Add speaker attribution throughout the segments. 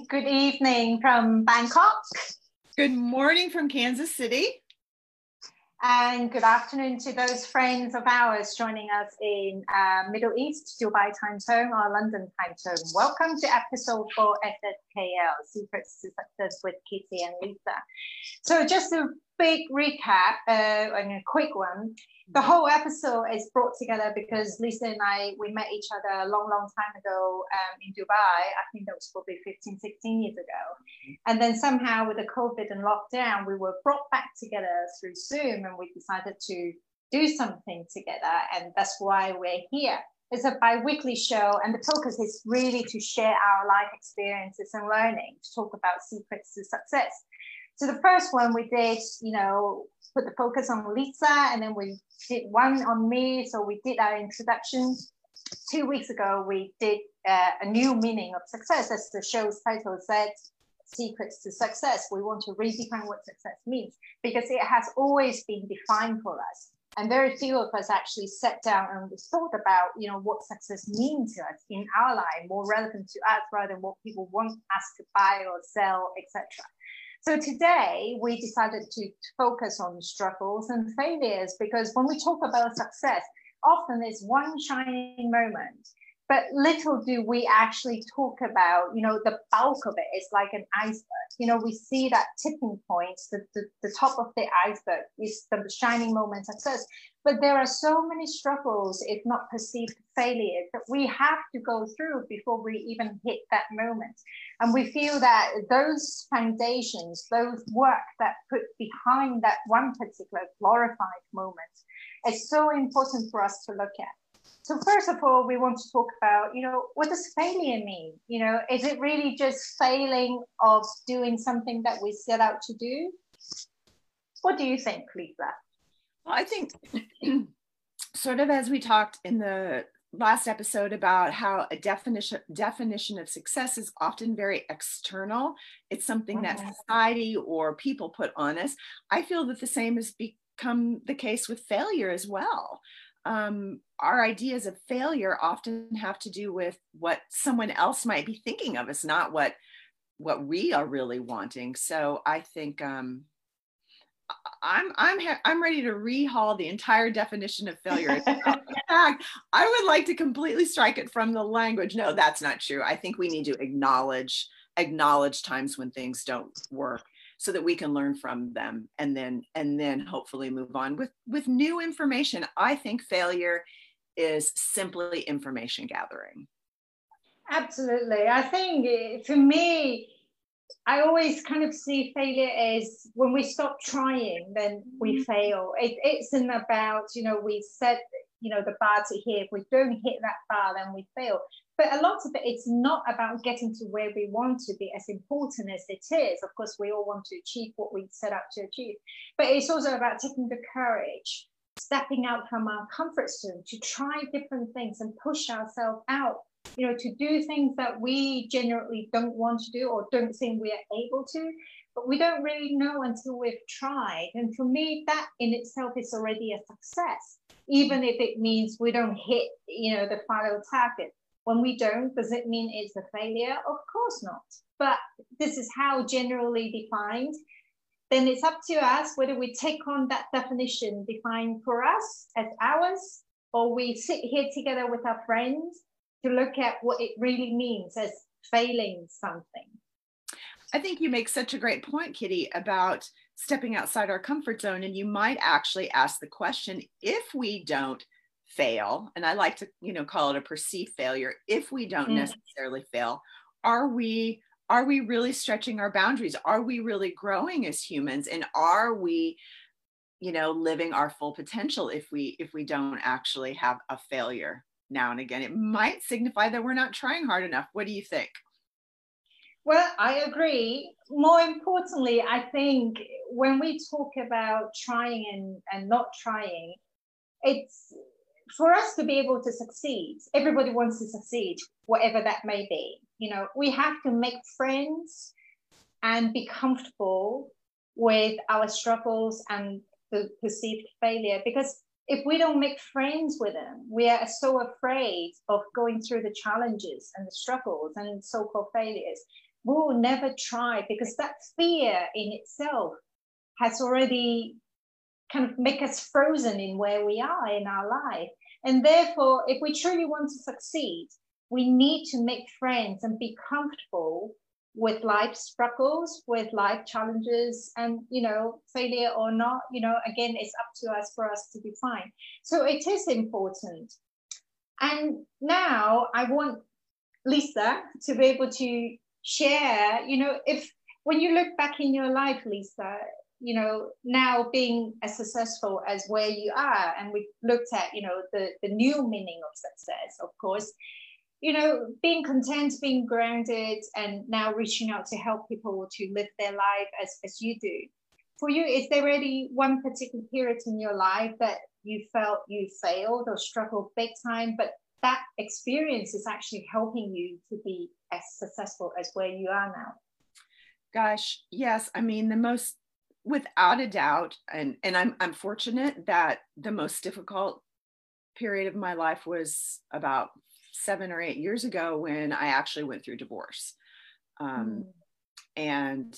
Speaker 1: Good evening from Bangkok.
Speaker 2: Good morning from Kansas City.
Speaker 1: And good afternoon to those friends of ours joining us in Middle East, Dubai time zone or London time zone. Welcome to episode 4 SSKL, Secrets to Success with Kitty and Lisa. So just a big recap and a quick one. The whole episode is brought together because Lisa and I, we met each other a long time ago in Dubai. I think that was probably 15, 16 years ago. And then somehow with the COVID and lockdown, we were brought back together through Zoom and we decided to do something together. And that's why we're here. It's a bi-weekly show and the focus is really to share our life experiences and learning, to talk about secrets to success. So the first one we did, put the focus on Lisa, and then we did one on me. So we did our introduction. 2 weeks ago, we did a new meaning of success, as the show's title said, Secrets to Success. We want to redefine what success means because it has always been defined for us. And very few of us actually sat down and thought about, what success means to us in our life, more relevant to us rather than what people want us to buy or sell, etc. So today we decided to focus on struggles and failures because when we talk about success, often it's one shining moment, but little do we actually talk about, the bulk of it is like an iceberg. We see that tipping point, the top of the iceberg is the shining moment success. But there are so many struggles, if not perceived failures, that we have to go through before we even hit that moment. And we feel that those foundations, those work that put behind that one particular glorified moment is so important for us to look at. So first of all, we want to talk about, what does failure mean? Is it really just failing of doing something that we set out to do? What do you think, Lisa?
Speaker 2: Well, I think sort of as we talked in the last episode about how a definition of success is often very external. It's something that society or people put on us. I feel that the same has become the case with failure as well. Our ideas of failure often have to do with what someone else might be thinking of us, not what we are really wanting. So I think I'm ready to rehaul the entire definition of failure. In fact, I would like to completely strike it from the language. No, that's not true. I think we need to acknowledge times when things don't work so that we can learn from them and then hopefully move on with new information. I think failure is simply information gathering.
Speaker 1: Absolutely. I think for me, I always kind of see failure as when we stop trying, then we fail. It isn't about, we set, the bar to here. If we don't hit that bar, then we fail. But a lot of it, it's not about getting to where we want to be, as important as it is. Of course, we all want to achieve what we set out to achieve. But it's also about taking the courage, stepping out from our comfort zone to try different things and push ourselves out. To do things that we generally don't want to do or don't think we are able to, but we don't really know until we've tried. And for me, that in itself is already a success, even if it means we don't hit, the final target. When we don't, does it mean it's a failure? Of course not. But this is how generally defined. Then it's up to us whether we take on that definition defined for us as ours, or we sit here together with our friends to look at what it really means as failing something.
Speaker 2: I think you make such a great point, Kitty, about stepping outside our comfort zone. And you might actually ask the question, if we don't fail, and I like to, call it a perceived failure, if we don't necessarily fail, are we really stretching our boundaries? Are we really growing as humans? And are we, living our full potential if we don't actually have a failure now and again? It might signify that we're not trying hard enough. What do you think?
Speaker 1: Well, I agree. More importantly, I think when we talk about trying and not trying, it's for us to be able to succeed. Everybody wants to succeed, whatever that may be. We have to make friends and be comfortable with our struggles and the perceived failure, because if we don't make friends with them, we are so afraid of going through the challenges and the struggles and so-called failures we will never try, because that fear in itself has already kind of make us frozen in where we are in our life. And therefore, if we truly want to succeed, we need to make friends and be comfortable with life struggles, with life challenges, and, you know, failure or not, you know, again, it's up to us for us to define. So it is important. And now I want Lisa to be able to share, you know, if when you look back in your life, Lisa, you know, now being as successful as where you are, and we've looked at, you know, the new meaning of success, of course, you know, being content, being grounded, and now reaching out to help people to live their life as you do. For you, is there really one particular period in your life that you felt you failed or struggled big time, but that experience is actually helping you to be as successful as where you are now?
Speaker 2: Gosh, yes. I mean, without a doubt, and I'm fortunate that the most difficult period of my life was about 7 or 8 years ago, when I actually went through divorce. And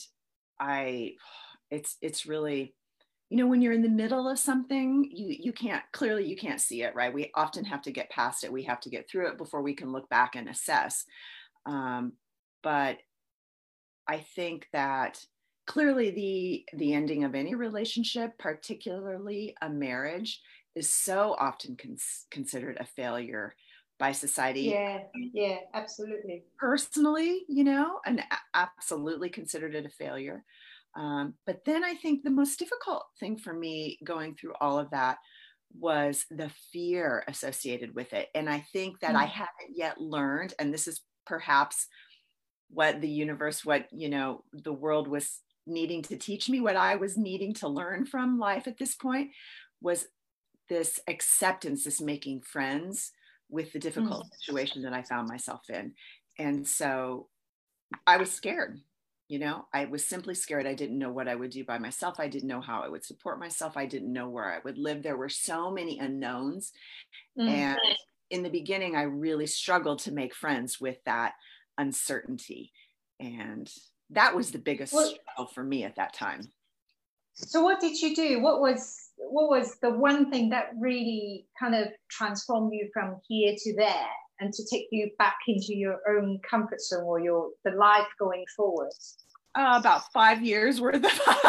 Speaker 2: it's really, you know, when you're in the middle of something, you can't see it, right? We often have to get past it. We have to get through it before we can look back and assess. But I think that clearly the ending of any relationship, particularly a marriage, is so often considered a failure by society.
Speaker 1: Yeah, absolutely.
Speaker 2: Personally, you know, and absolutely considered it a failure. But then I think the most difficult thing for me going through all of that was the fear associated with it. And I think that I haven't yet learned, and this is perhaps what the universe, what, you know, the world was needing to teach me, what I was needing to learn from life at this point, was this acceptance, this making friends with the difficult situation that I found myself in. And so I was scared, you know, I was simply scared. I didn't know what I would do by myself. I didn't know how I would support myself. I didn't know where I would live. There were so many unknowns. And in the beginning, I really struggled to make friends with that uncertainty. And that was the biggest struggle for me at that time.
Speaker 1: So what did you do? What was the one thing that really kind of transformed you from here to there, and to take you back into your own comfort zone, or the life going forward?
Speaker 2: About 5 years worth of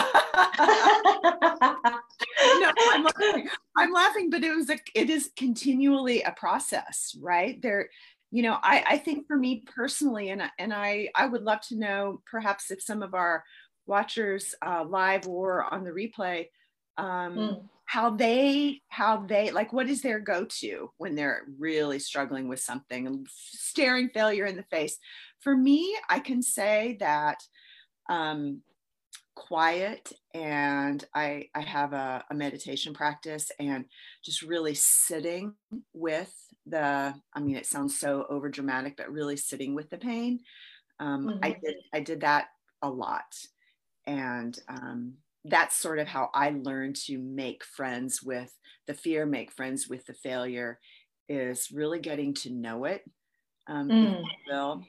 Speaker 2: no, I'm laughing, but it is continually a process, right? There, you know, I think for me personally, and I would love to know, perhaps if some of our watchers live or on the replay, how they like, what is their go-to when they're really struggling with something and staring failure in the face. For me, I can say that quiet, and I have a meditation practice, and just really sitting with I mean, it sounds so over dramatic, but really sitting with the pain. I did that a lot. And that's sort of how I learned to make friends with the fear, make friends with the failure, is really getting to know it, if you will.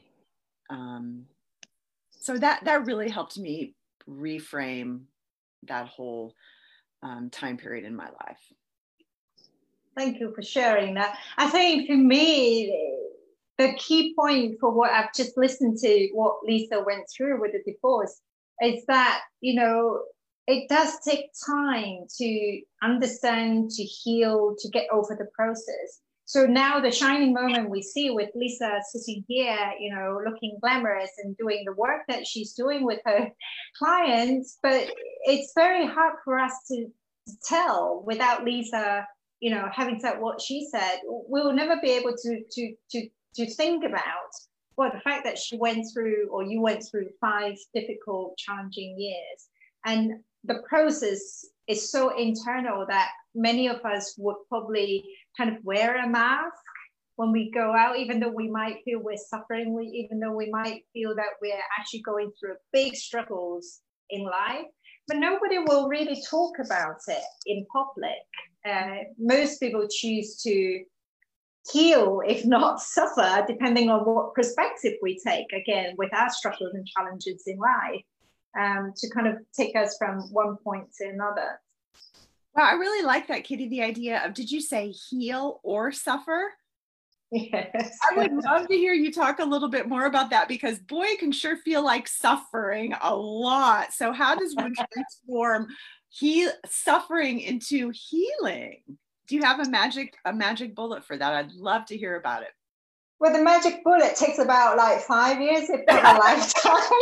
Speaker 2: So that really helped me reframe that whole time period in my life.
Speaker 1: Thank you for sharing that. I think for me, the key point for what I've just listened to, what Lisa went through with the divorce, is that, you know, it does take time to understand, to heal, to get over the process. So now the shining moment we see with Lisa sitting here, you know, looking glamorous and doing the work that she's doing with her clients, but it's very hard for us to tell without Lisa, you know, having said what she said. We will never be able to think about, well, the fact that she went through, or you went through, 5 difficult, challenging years. And the process is so internal that many of us would probably kind of wear a mask when we go out, even though we might feel we're suffering, even though we might feel that we're actually going through big struggles in life, but nobody will really talk about it in public. Most people choose to heal, if not suffer, depending on what perspective we take, again, with our struggles and challenges in life, to kind of take us from one point to another.
Speaker 2: Wow, I really like that, Kitty, the idea of, did you say heal or suffer?
Speaker 1: Yes.
Speaker 2: I would love to hear you talk a little bit more about that, because boy, it can sure feel like suffering a lot. So how does one transform suffering into healing? Do you have a magic bullet for that? I'd love to hear about it.
Speaker 1: Well, the magic bullet takes about like 5 years, if not a lifetime.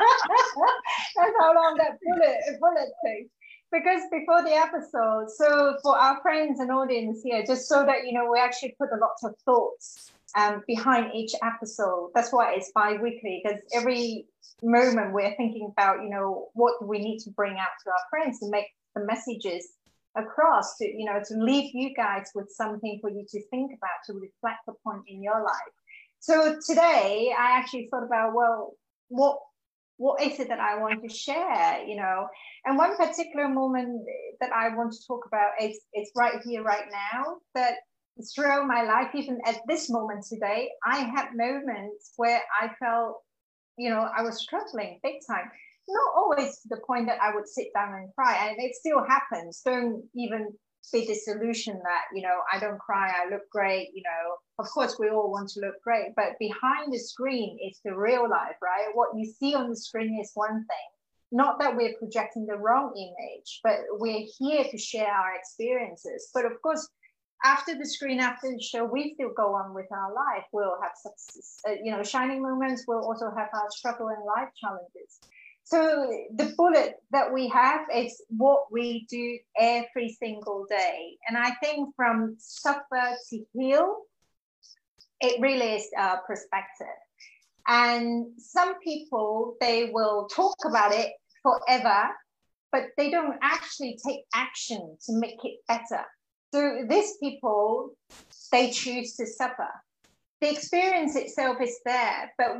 Speaker 1: That's how long that bullet takes. Because before the episode, so for our friends and audience here, just so that you know, we actually put a lot of thoughts behind each episode. That's why it's bi-weekly, because every moment we're thinking about, you know, what do we need to bring out to our friends to make the messages across, to, you know, to leave you guys with something for you to think about, to reflect upon in your life. So today I actually thought about, well, what is it that I want to share, you know? And one particular moment that I want to talk about is right here, right now, that throughout my life, even at this moment today, I had moments where I felt, you know, I was struggling big time. Not always to the point that I would sit down and cry, and it still happens. Don't even be disillusioned that, you know, I don't cry, I look great, you know. Of course, we all want to look great, but behind the screen is the real life, right? What you see on the screen is one thing. Not that we're projecting the wrong image, but we're here to share our experiences. But of course, after the screen, after the show, we still go on with our life. We'll have success, you know, shining moments. We'll also have our struggle and life challenges. So the bullet that we have is what we do every single day. And I think from suffer to heal, it really is a perspective. And some people, they will talk about it forever, but they don't actually take action to make it better. So these people, they choose to suffer. The experience itself is there, but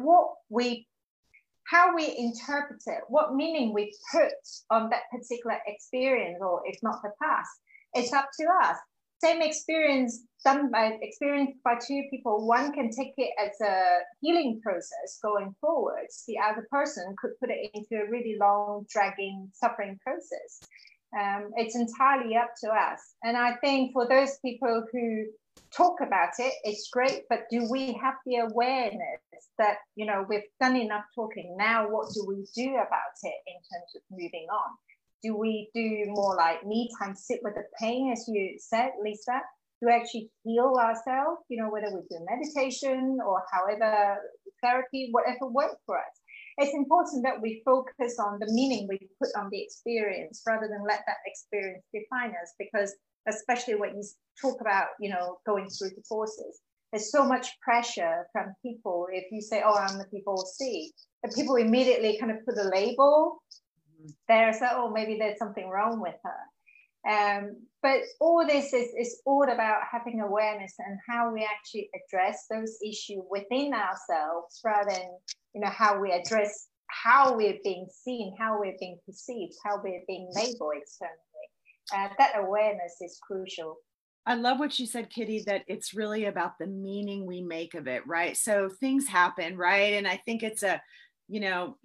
Speaker 1: how we interpret it, what meaning we put on that particular experience, or if not the past, it's up to us. Same experience experienced by two people, one can take it as a healing process going forwards. The other person could put it into a really long, dragging, suffering process. It's entirely up to us. And I think for those people who talk about it, it's great, but do we have the awareness that, you know, we've done enough talking, now what do we do about it in terms of moving on? Do we do more like me time, sit with the pain, as you said, Lisa, to actually heal ourselves, you know, whether we do meditation or however, therapy, whatever works for us. It's important that we focus on the meaning we put on the experience rather than let that experience define us, because especially when you talk about, you know, going through divorces, there's so much pressure from people. If you say, oh, I'm the divorcee, and people immediately kind of put a label there, so, oh, maybe there's something wrong with her. But all this is all about having awareness and how we actually address those issues within ourselves, rather than, you know, how we address how we're being seen, how we're being perceived, how we're being labeled externally. That awareness is crucial.
Speaker 2: I love what you said, Kitty, that it's really about the meaning we make of it, right? So things happen, right? And I think it's a, you know,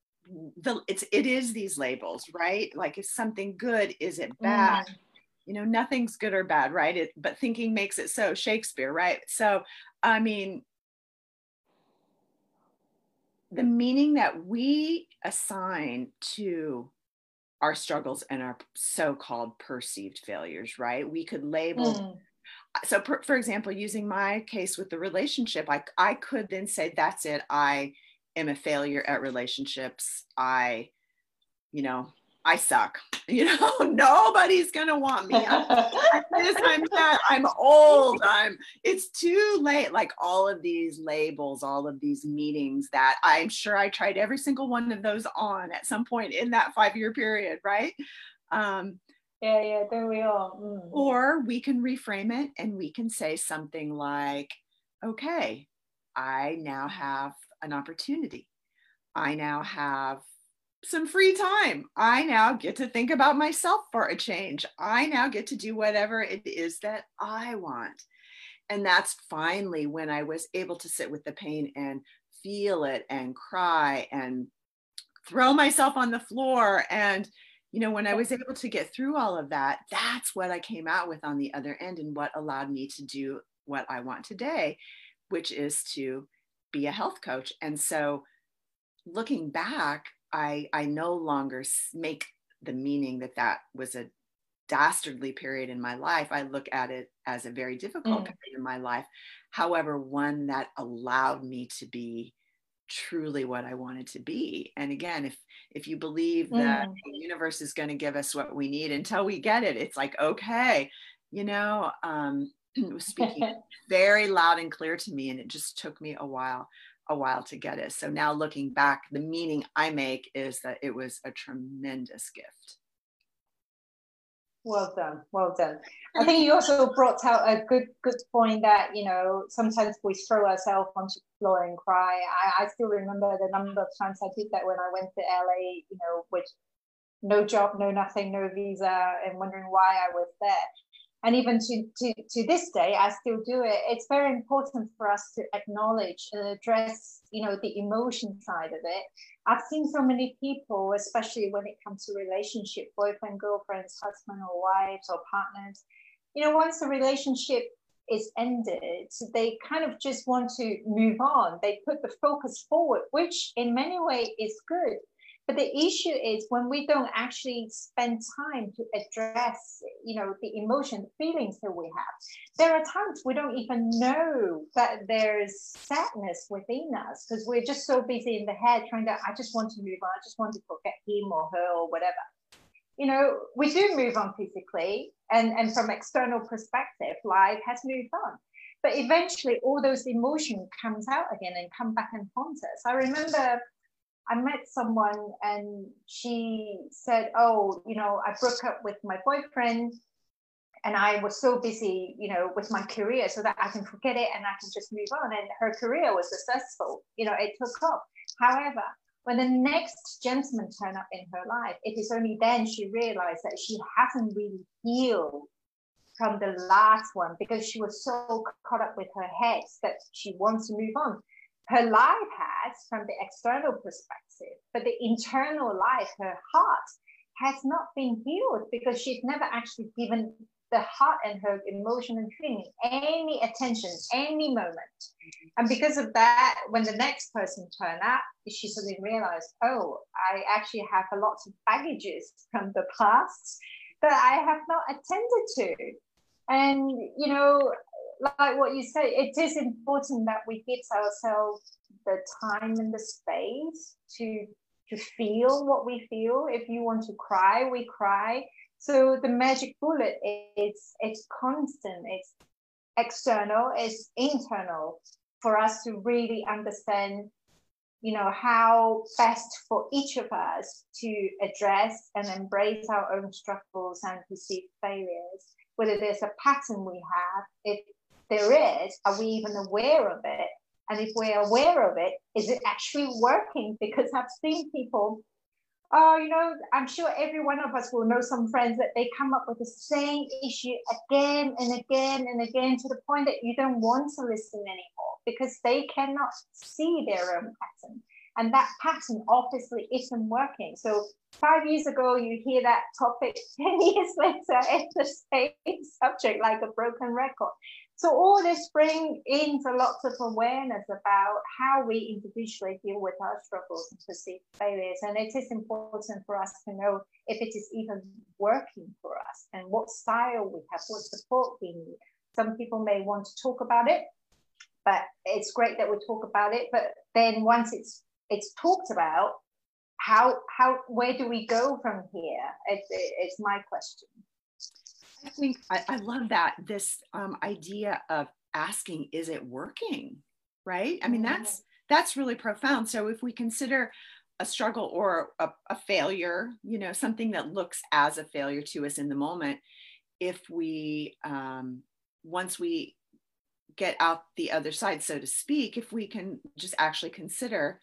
Speaker 2: it is these labels, right? Like, is something good? Is it bad? You know, nothing's good or bad, right? But thinking makes it so, Shakespeare, right? So, I mean, the meaning that we assign to our struggles and our so-called perceived failures, right? We could label. So for example, using my case with the relationship, I could then say, that's it. I am a failure at relationships. I suck. You know, nobody's gonna want me. I'm this, I'm that, I'm old, it's too late. Like all of these labels, all of these meetings that I'm sure I tried every single one of those on at some point in that 5-year period, right?
Speaker 1: Yeah, there we are.
Speaker 2: Or we can reframe it and we can say something like, okay, I now have an opportunity. I now have some free time. I now get to think about myself for a change. I now get to do whatever it is that I want. And that's finally when I was able to sit with the pain and feel it and cry and throw myself on the floor. And, you know, when I was able to get through all of that, that's what I came out with on the other end, and what allowed me to do what I want today, which is to be a health coach. And so looking back, I no longer make the meaning that that was a dastardly period in my life. I look at it as a very difficult period in my life. However, one that allowed me to be truly what I wanted to be. And again, if you believe that the universe is going to give us what we need until we get it, it's like, okay, you know, it was speaking very loud and clear to me, and it just took me a while to get it. So now looking back, the meaning I make is that it was a tremendous gift.
Speaker 1: Well done, well done. I think you also brought out a good point that, you know, sometimes we throw ourselves onto the floor and cry. I still remember the number of times I did that when I went to LA, you know, with no job, no nothing, no visa, and wondering why I was there. And even to this day, I still do it. It's very important for us to acknowledge and address, you know, the emotion side of it. I've seen so many people, especially when it comes to relationship, boyfriend, girlfriends, husband or wives or partners, you know, once the relationship is ended, they kind of just want to move on. They put the focus forward, which in many ways is good. But the issue is when we don't actually spend time to address, you know, the emotion, feelings that we have. There are times we don't even know that there's sadness within us because we're just so busy in the head trying to, I just want to move on. I just want to forget him or her or whatever. You know, we do move on physically, and from external perspective, life has moved on. But eventually all those emotions comes out again and come back and haunt us. I remember I met someone and she said, oh, you know, I broke up with my boyfriend and I was so busy, you know, with my career so that I can forget it and I can just move on. And her career was successful, you know, it took off. However, when the next gentleman turned up in her life, it is only then she realized that she hasn't really healed from the last one because she was so caught up with her head that she wants to move on. Her life has from the external perspective, but the internal life, her heart, has not been healed because she's never actually given the heart and her emotion and feeling any attention, any moment. And because of that, when the next person turned up, she suddenly realized, oh, I actually have a lot of baggages from the past that I have not attended to. And, you know, like what you say, it is important that we give ourselves the time and the space to feel what we feel. If you want to cry, we cry. So the magic bullet is it's constant, it's external, it's internal for us to really understand, you know, how best for each of us to address and embrace our own struggles and perceived failures. Whether there's a pattern we have, if there is, are we even aware of it? And if we're aware of it, is it actually working? Because I've seen people, oh, you know, I'm sure every one of us will know some friends that they come up with the same issue again and again and again to the point that you don't want to listen anymore because they cannot see their own pattern. And that pattern obviously isn't working. So 5 years ago, you hear that topic, 10 years later, it's the same subject, like a broken record. So all this brings in lots of awareness about how we individually deal with our struggles and perceived failures. And it is important for us to know if it is even working for us and what style we have, what support we need. Some people may want to talk about it, but it's great that we talk about it. But then once it's talked about, where do we go from here? It's my question.
Speaker 2: I think I love that, this idea of asking, is it working? Right? I mean, that's really profound. So if we consider a struggle or a failure, you know, something that looks as a failure to us in the moment, if we, once we get out the other side, so to speak, if we can just actually consider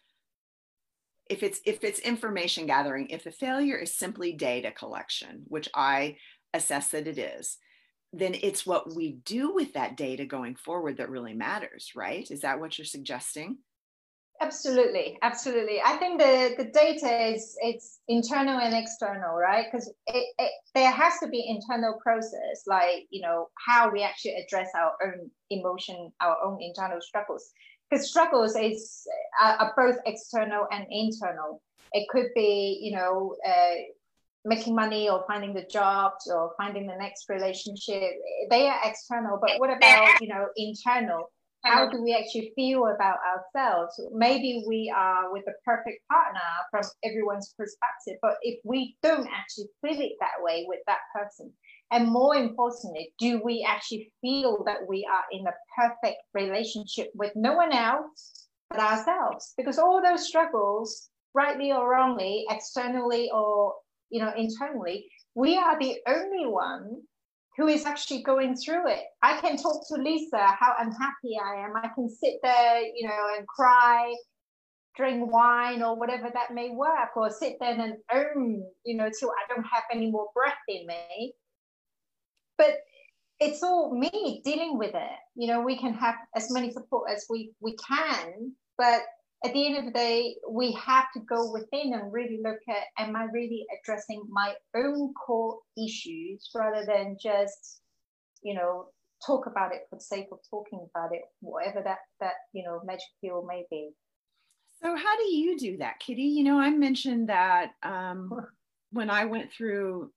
Speaker 2: if it's information gathering, if the failure is simply data collection, which I assess that it is, then it's what we do with that data going forward that really matters, right? Is that what you're suggesting?
Speaker 1: Absolutely, absolutely. I think the data is, it's internal and external, right? Because there has to be internal process, like, you know, how we actually address our own emotion, our own internal struggles. Because struggles are both external and internal. It could be, you know, making money or finding the jobs or finding the next relationship. They are external, but what about, you know, internal? How do we actually feel about ourselves? Maybe we are with the perfect partner from everyone's perspective, but if we don't actually feel it that way with that person, and more importantly, do we actually feel that we are in a perfect relationship with no one else but ourselves? Because all those struggles, rightly or wrongly, externally or, you know, internally, we are the only one who is actually going through it. I can talk to Lisa how unhappy I am. I can sit there, you know, and cry, drink wine or whatever that may work, or sit there and you know, till I don't have any more breath in me. But it's all me dealing with it. You know, we can have as many support as we can, but at the end of the day, we have to go within and really look at, am I really addressing my own core issues rather than just, you know, talk about it for the sake of talking about it, whatever that you know, magic pill may be.
Speaker 2: So how do you do that, Kitty? You know, I mentioned that when I went through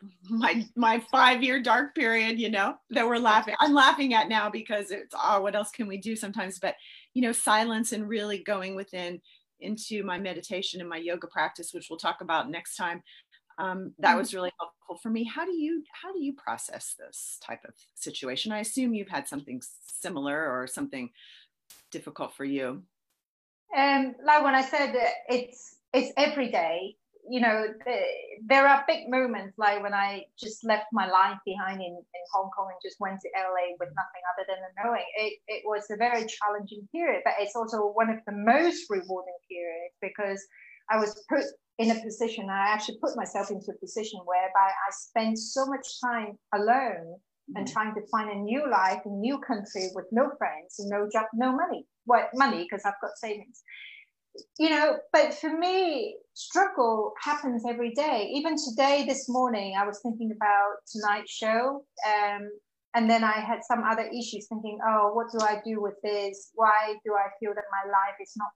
Speaker 2: my 5-year dark period, you know, that I'm laughing at now because it's, oh, what else can we do sometimes? But, you know, silence and really going within into my meditation and my yoga practice, which we'll talk about next time. That was really helpful for me. How do you process this type of situation? I assume you've had something similar or something difficult for you.
Speaker 1: Like when I said, it's every day. You know, there are big moments like when I just left my life behind in Hong Kong and just went to LA with nothing other than a knowing. It was a very challenging period, but it's also one of the most rewarding periods because I was put in a position, I actually put myself into a position whereby I spent so much time alone and trying to find a new life, a new country with no friends, no job, no money. Well, money because I've got savings. You know, but for me, struggle happens every day. Even today, this morning, I was thinking about tonight's show. And then I had some other issues thinking, oh, what do I do with this? Why do I feel that my life is not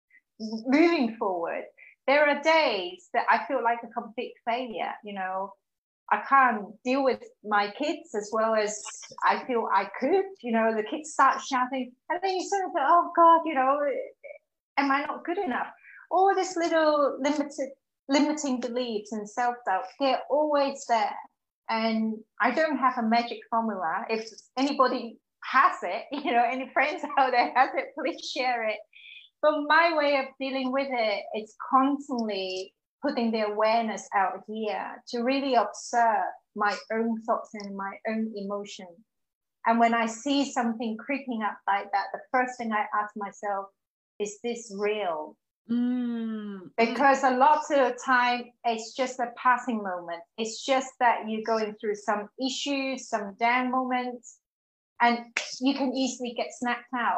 Speaker 1: moving forward? There are days that I feel like a complete failure. You know, I can't deal with my kids as well as I feel I could. You know, the kids start shouting, and then you sort of think, oh God, you know, am I not good enough? All these little limiting beliefs and self-doubt, they're always there. And I don't have a magic formula. If anybody has it, you know, any friends out there has it, please share it. But my way of dealing with it is constantly putting the awareness out here to really observe my own thoughts and my own emotion. And when I see something creeping up like that, the first thing I ask myself, is this real? Because a lot of the time it's just a passing moment. It's just that you're going through some issues, some down moments, and you can easily get snapped out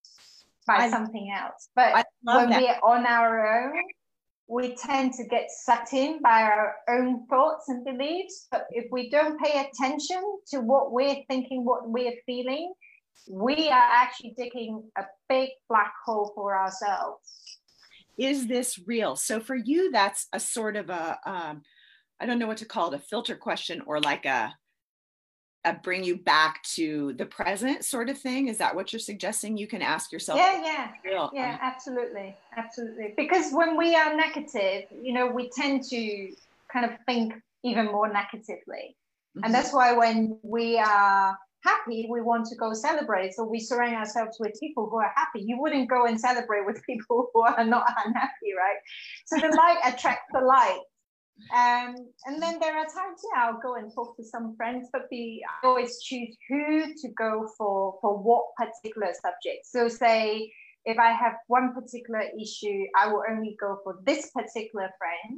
Speaker 1: by something else. But when we're on our own, we tend to get sucked in by our own thoughts and beliefs. But if we don't pay attention to what we're thinking, what we're feeling, we are actually digging a big black hole for ourselves.
Speaker 2: Is this real? So for you, that's a sort of a, I don't know what to call it, a filter question or like a bring you back to the present sort of thing. Is that what you're suggesting? You can ask yourself.
Speaker 1: Yeah, absolutely. Absolutely. Because when we are negative, you know, we tend to kind of think even more negatively. And that's why when we are happy, we want to go celebrate. So we surround ourselves with people who are happy. You wouldn't go and celebrate with people who are not unhappy, right? So the light attracts the light. And then there are times, yeah, I'll go and talk to some friends, but I always choose who to go for what particular subject. So say if I have one particular issue, I will only go for this particular friend.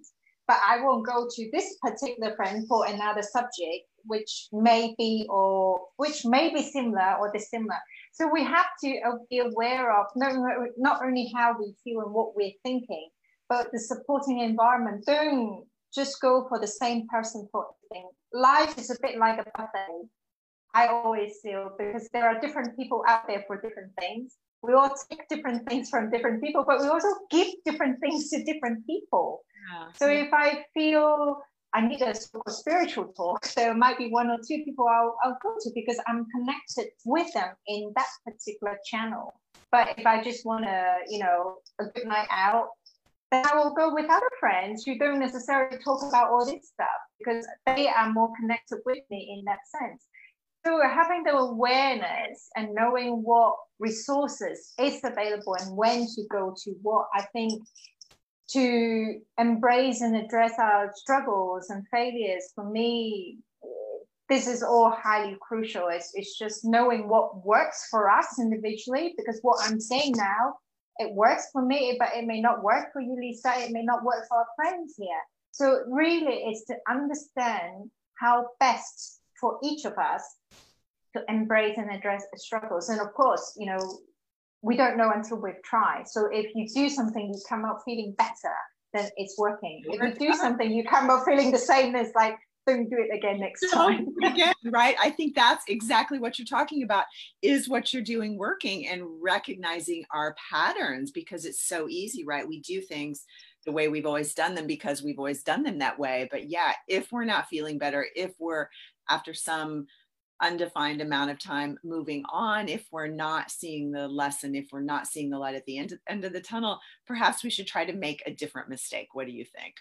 Speaker 1: but I won't go to this particular friend for another subject, which may be similar or dissimilar. So we have to be aware of not only how we feel and what we're thinking, but the supporting environment. Don't just go for the same person for everything. Life is a bit like a buffet, I always feel, because there are different people out there for different things. We all take different things from different people, but we also give different things to different people. Yeah. So if I feel I need a spiritual talk, there might be one or two people I'll go to because I'm connected with them in that particular channel. But if I just want to, a good night out, then I will go with other friends who don't necessarily talk about all this stuff because they are more connected with me in that sense. So having the awareness and knowing what resources is available and when to go to what, I think to embrace and address our struggles and failures, for me, this is all highly crucial. It's just knowing what works for us individually, because what I'm saying now, it works for me, but it may not work for you, Lisa. It may not work for our friends here. So really it's to understand how best for each of us to embrace and address the struggles. And of course, we don't know until we've tried. So if you do something, you come out feeling better, then it's working. If you do something, you come out feeling the same, it's like, don't do it again next time.
Speaker 2: Again, right? I think that's exactly what you're talking about, is what you're doing working, and recognizing our patterns, because it's so easy, right? We do things the way we've always done them because we've always done them that way. But yeah, if we're not feeling better, if we're after some undefined amount of time moving on, if we're not seeing the lesson, if we're not seeing the light at the end of the tunnel, perhaps we should try to make a different mistake. What do you think?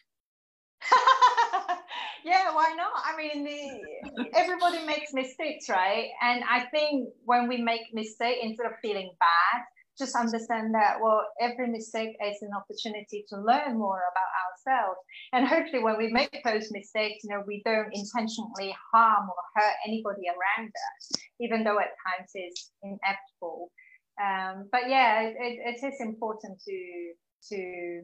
Speaker 1: Yeah, why not? I mean, everybody makes mistakes, right? And I think when we make mistakes, instead of feeling bad, just understand that, well, every mistake is an opportunity to learn more about ourselves. And hopefully when we make those mistakes, we don't intentionally harm or hurt anybody around us, even though at times it's inevitable. But yeah, it is important to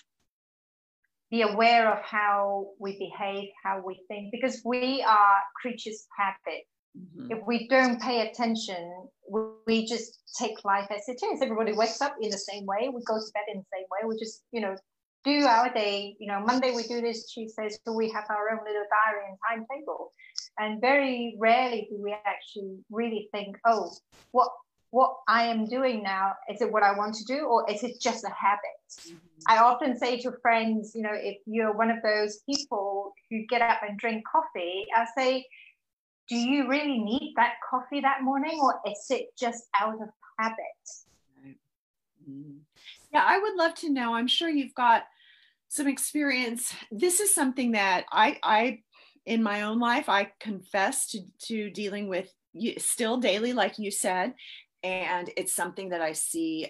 Speaker 1: be aware of how we behave, how we think, because we are creatures of habit. Mm-hmm. If we don't pay attention, we just take life as it is. Everybody wakes up in the same way. We go to bed in the same way. We just, do our day. Monday we do this, Tuesday, so we have our own little diary and timetable. And very rarely do we actually really think, oh, what I am doing now, is it what I want to do, or is it just a habit? Mm-hmm. I often say to friends, if you're one of those people who get up and drink coffee, I say, do you really need that coffee that morning, or is it just out of habit?
Speaker 2: Right. Mm-hmm. Yeah, I would love to know. I'm sure you've got some experience. This is something that I in my own life, I confess to dealing with still daily, like you said. And it's something that I see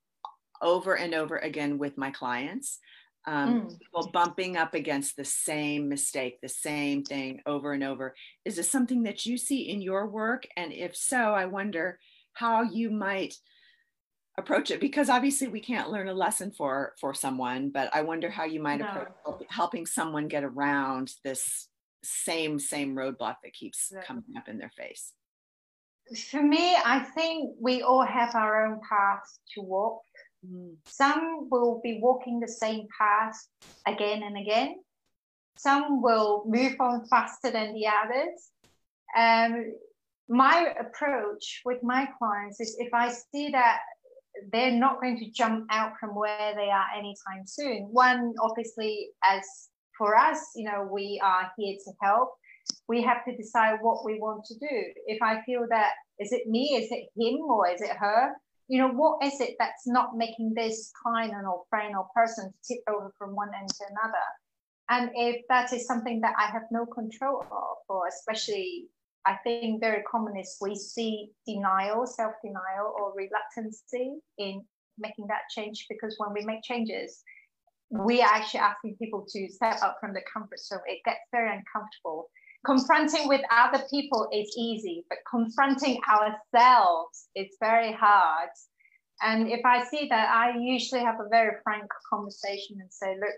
Speaker 2: over and over again with my clients. People bumping up against the same mistake, the same thing over and over. Is this something that you see in your work? And if so, I wonder how you might approach it, because obviously we can't learn a lesson for someone, but I wonder how you might approach helping someone get around this same roadblock that keeps coming up in their face.
Speaker 1: For me, I think we all have our own path to walk. Some will be walking the same path again and again. Some will move on faster than the others. My approach with my clients is, if I see that they're not going to jump out from where they are anytime soon. One, obviously, as for us, we are here to help. We have to decide what we want to do. If I feel that, is it me, is it him, or is it her? What is it that's not making this client or friend or person tip over from one end to another? And if that is something that I have no control of, or especially, I think very common is we see denial, self-denial, or reluctancy in making that change, because when we make changes, we are actually asking people to step up from the comfort zone. It gets very uncomfortable. Confronting with other people is easy, but confronting ourselves is very hard. And if I see that, I usually have a very frank conversation and say, look,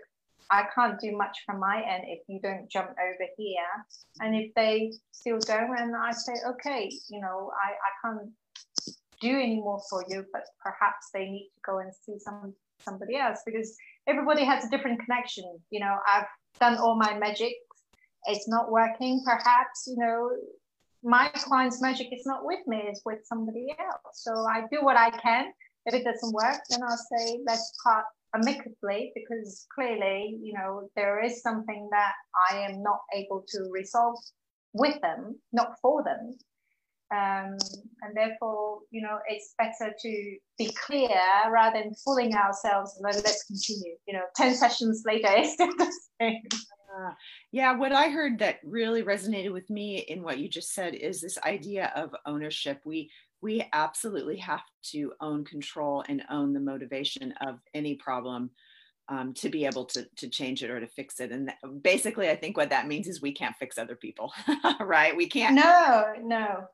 Speaker 1: I can't do much from my end if you don't jump over here. And if they still don't, and I say, okay, you know, I can't do any more for you, but perhaps they need to go and see somebody else, because everybody has a different connection. You know, I've done all my magic, it's not working. Perhaps, you know, my client's magic is not with me, it's with somebody else. So I do what I can. If it doesn't work, then I'll say let's part amicably, because clearly, you know, there is something that I am not able to resolve with them, not for them. And therefore, you know, it's better to be clear rather than fooling ourselves and then let's continue. You know, 10 sessions later, it's still the same.
Speaker 2: Yeah, what I heard that really resonated with me in what you just said is this idea of ownership. We absolutely have to own control and own the motivation of any problem to be able to change it or to fix it. And basically, I think what that means is we can't fix other people, right? We can't.
Speaker 1: No.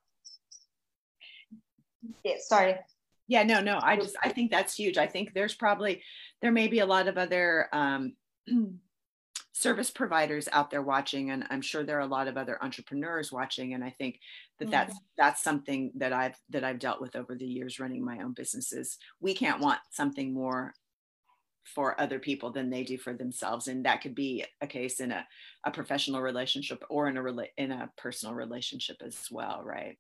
Speaker 1: Yeah, sorry.
Speaker 2: Yeah, no. I think that's huge. I think there may be a lot of other service providers out there watching, and I'm sure there are a lot of other entrepreneurs watching. And I think that that's something that I've dealt with over the years running my own businesses. We can't want something more for other people than they do for themselves, and that could be a case in a professional relationship or in a personal relationship as well, right?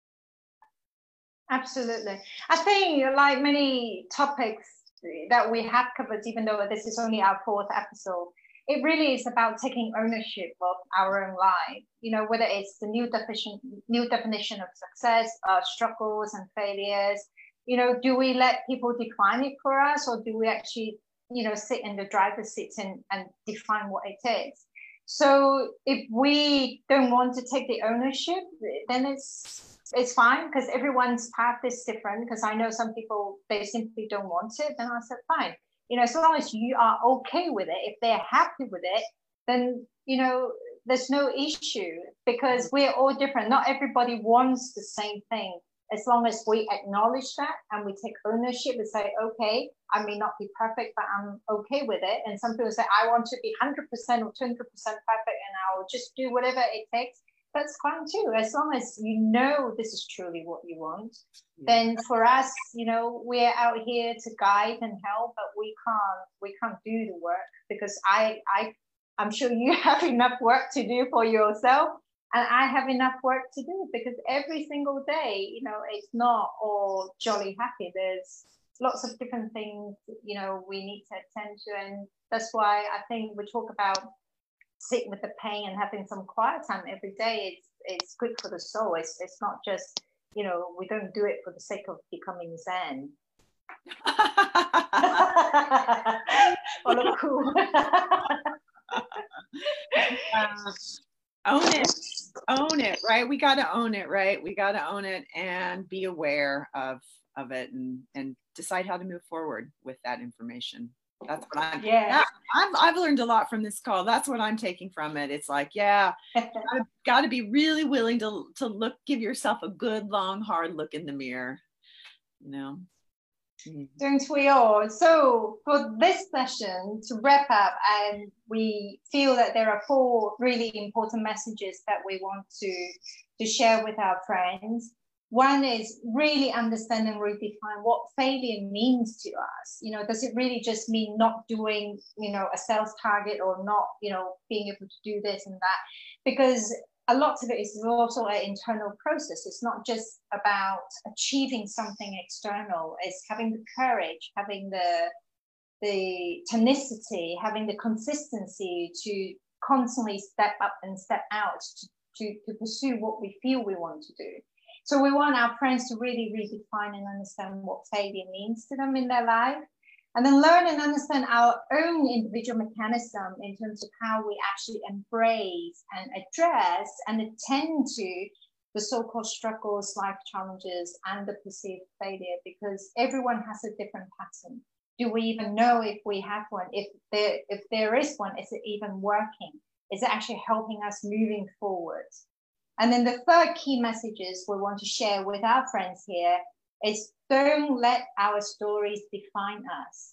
Speaker 1: Absolutely. I think, like many topics that we have covered, even though this is only our 4th episode, it really is about taking ownership of our own life. You know, whether it's the new definition of success, struggles and failures. You know, do we let people define it for us, or do we actually, you know, sit in the driver's seat and define what it is? So if we don't want to take the ownership, then it's fine, because everyone's path is different. Because I know some people, they simply don't want it. Then I said, fine. You know, as long as you are okay with it, if they're happy with it, then, you know, there's no issue, because we're all different. Not everybody wants the same thing. As long as we acknowledge that and we take ownership and say, okay, I may not be perfect, but I'm okay with it. And some people say, I want to be 100% or 200% perfect, and I'll just do whatever it takes. That's fine too, as long as you know this is truly what you want. Then for us, you know, we're out here to guide and help, but we can't do the work, because I'm sure you have enough work to do for yourself, and I have enough work to do, because every single day, you know, it's not all jolly happy. There's lots of different things, you know, we need to attend to. And that's why I think we talk about sit with the pain and having some quiet time every day. It's good for the soul. It's not just, you know, we don't do it for the sake of becoming Zen. Or look cool.
Speaker 2: Own it, right? We got to own it, right? We got to own it and be aware of it and decide how to move forward with that information. That's what I've learned a lot from this call. That's what I'm taking from it. It's like, yeah, got to be really willing to look, give yourself a good, long, hard look in the mirror, you know.
Speaker 1: Don't we all? So for this session, to wrap up, and we feel that there are 4 really important messages that we want to share with our friends. One is really understand and redefine what failure means to us. You know, does it really just mean not doing, you know, a sales target, or not, you know, being able to do this and that? Because a lot of it is also an internal process. It's not just about achieving something external. It's having the courage, having the tenacity, having the consistency to constantly step up and step out to pursue what we feel we want to do. So we want our friends to really redefine and understand what failure means to them in their life, and then learn and understand our own individual mechanism in terms of how we actually embrace and address and attend to the so-called struggles, life challenges, and the perceived failure, because everyone has a different pattern. Do we even know if we have one? If there is one, is it even working? Is it actually helping us moving forward? And then the 3rd key messages we want to share with our friends here is, don't let our stories define us.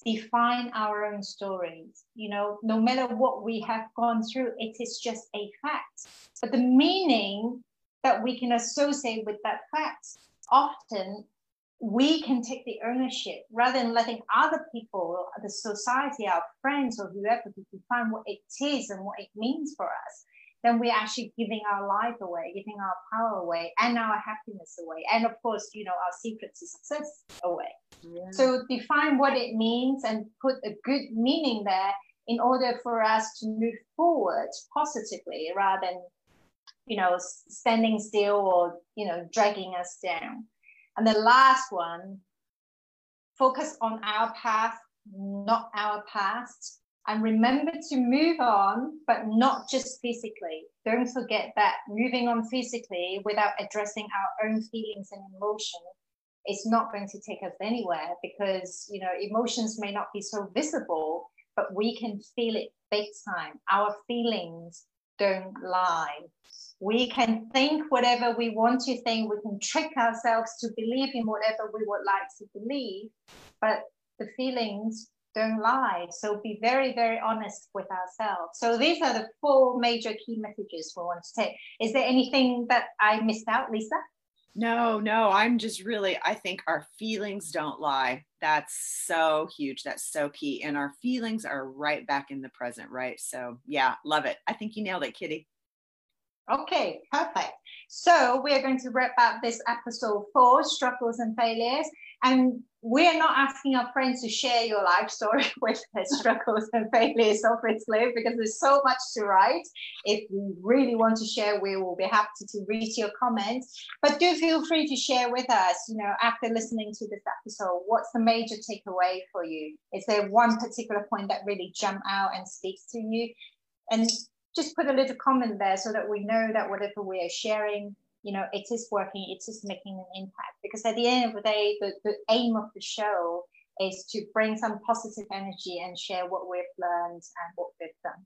Speaker 1: define our own stories. You know, no matter what we have gone through, it is just a fact. But the meaning that we can associate with that fact, often we can take the ownership rather than letting other people, the society, our friends, or whoever, to define what it is and what it means for us. Then we're actually giving our life away, giving our power away, and our happiness away, and of course, you know, our secret to success away. Yeah. So define what it means and put a good meaning there in order for us to move forward positively rather than, you know, standing still or, you know, dragging us down. And the last one, focus on our path, not our past. And remember to move on, but not just physically. Don't forget that moving on physically without addressing our own feelings and emotions is not going to take us anywhere, because, you know, emotions may not be so visible, but we can feel it big time. Our feelings don't lie. We can think whatever we want to think. We can trick ourselves to believe in whatever we would like to believe, but the feelings don't lie. So be very, very honest with ourselves. So these are the 4 major key messages we want to take. Is there anything that I missed out, Lisa?
Speaker 2: No, I'm just really, I think our feelings don't lie. That's so huge. That's so key. And our feelings are right back in the present, right? So yeah, love it. I think you nailed it, Kitty.
Speaker 1: Okay, perfect. So we're going to wrap up this episode 4, struggles and failures. And we're not asking our friends to share your life story with their struggles and failures, obviously, because there's so much to write. If you really want to share, we will be happy to read your comments. But do feel free to share with us, you know, after listening to this episode, what's the major takeaway for you? Is there one particular point that really jumped out and speaks to you? And just put a little comment there so that we know that whatever we are sharing, you know, it is working, it is making an impact. Because at the end of the day, the aim of the show is to bring some positive energy and share what we've learned and what we've done.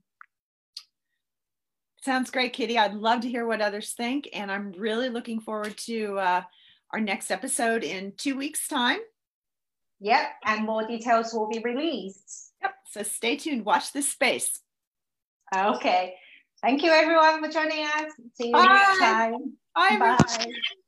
Speaker 2: Sounds great, Kitty. I'd love to hear what others think. And I'm really looking forward to our next episode in 2 weeks' time.
Speaker 1: Yep, and more details will be released.
Speaker 2: Yep, so stay tuned. Watch this space.
Speaker 1: Okay. Thank you, everyone, for joining us. See you next time.
Speaker 2: Bye, everyone. Bye.